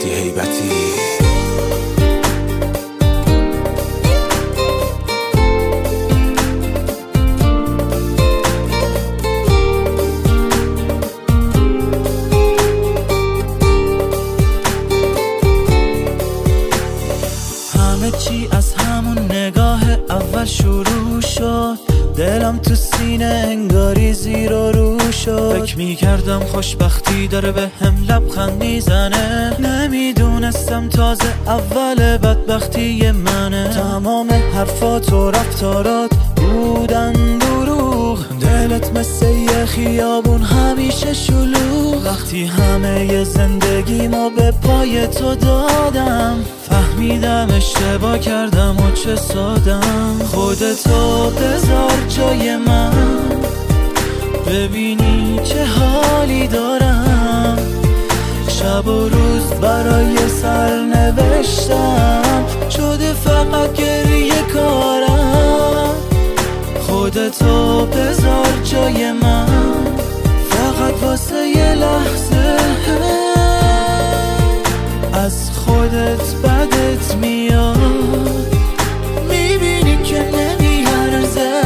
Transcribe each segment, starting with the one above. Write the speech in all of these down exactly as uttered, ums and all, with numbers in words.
مهدی هیبتی. چی از همون نگاه اول شروع شد، دلم تو سینه انگاری زیر و رو شد. فکر میکردم خوشبختی داره به هم لبخند میزنه، نمیدونستم تازه اول بدبختی منه. تمام حرفات و رفتارات بودن دروغ، دلت مثل یه خیابون همیشه شلوغ. وقتی همه زندگیمو به پای تو دادم، فهمیدم اشتباه کردم و چه سادم. خودتو بذار جای من، ببینی چه حالی دارم. شب و روز برای سرنوشتم شده فقط گریه کارم. خودتو بذار جای من، فقط واسه یه لحظه از خودت بدت میاد، میبینی که نمیارزه.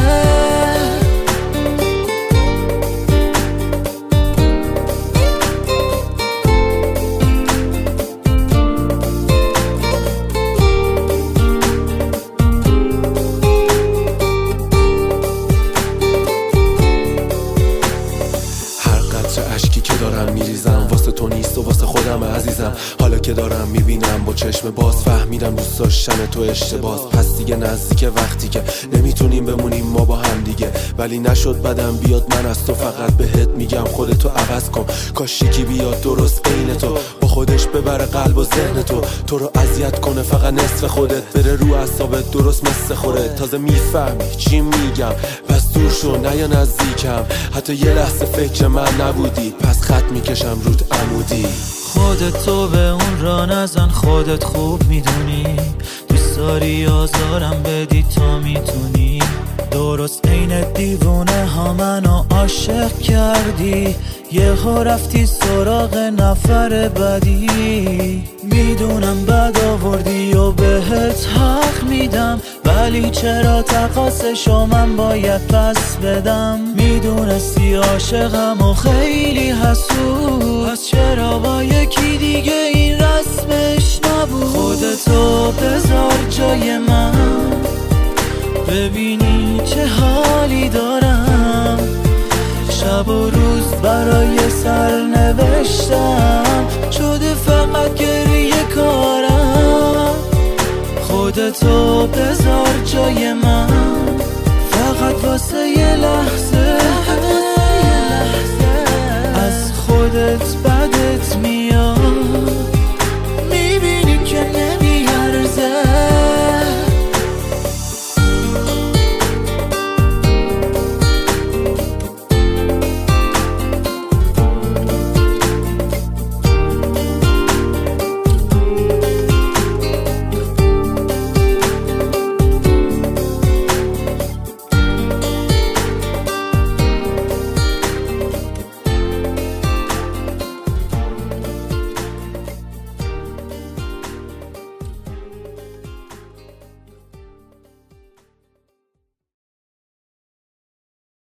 اشکی که دارم میریزم واسه تو نیست و واسه خودم عزیزم. حالا که دارم میبینم با چشم باز، فهمیدم دوست داشتن تو اشتباس. پس دیگه نزدیک وقتی که نمیتونیم بمونیم ما با هم دیگه، ولی نشد بدم بیاد من از تو. فقط بهت میگم خودتو عوض کن، کاش یکی بیاد درست عین تو، با خودش ببره قلب و ذهن تو، تو رو اذیت کنه فقط نصف خودت، بره رو اعصابت درست مثل خودت. تازه میفهمی چی میگم، پس دور شو نیا نزدیکم. حتی یه لحظه فکر من نبودی، پس خط میکشم رود عمودی. خودتو به اون را نزن، خودت خوب میدونی دوست داری آزارم بدی تا میتونی. درست عین دیوونه ها منو عاشق کردی، یهو رفتی سراغ نفر بدی. میدونم بد آوردی و بهت حق میدم، ولی چرا تقاصشو من باید پس بدم؟ میدونستی عاشقم و خیلی حسود، پس چرا با یکی دیگه این رسمش نبود؟ خودتو بذار جای من، ببینی چه حالی دارم. شب و روز برای سرنوشتم شده فقط گریه کارم. خودتو بذار جای من، فقط واسه یه لحظه